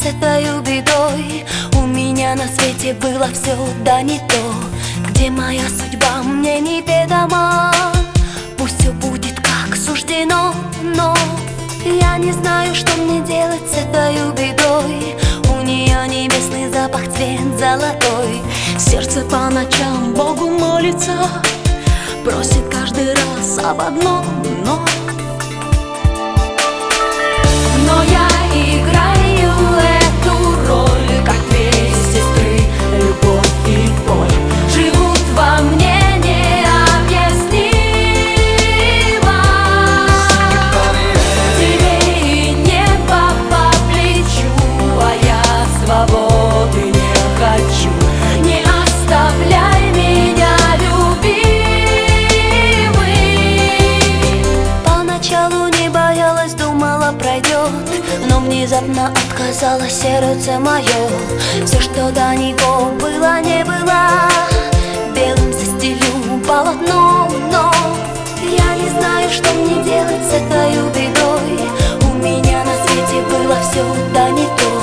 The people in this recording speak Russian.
с этой бедой. У меня на свете было все, да не то. Где моя судьба, мне неведома. Пусть все будет как суждено, но я не знаю, что мне делать с этой бедой. У нее небесный запах, цвет золотой. Сердце по ночам Богу молится, просит каждый раз об одном, но я играю эту роль, как две сестры, любовь и боль, живут во мне необъяснимо. Тебе и небо по плечу, а я свободы не хочу. Не оставляй меня, любимый. Поначалу не боялась, думала, пройдет, но внезапно отказало сердце мое. Все, что до него было, не было, белым застелю полотно. Но я не знаю, что мне делать с этой бедой. У меня на свете было все, да не то.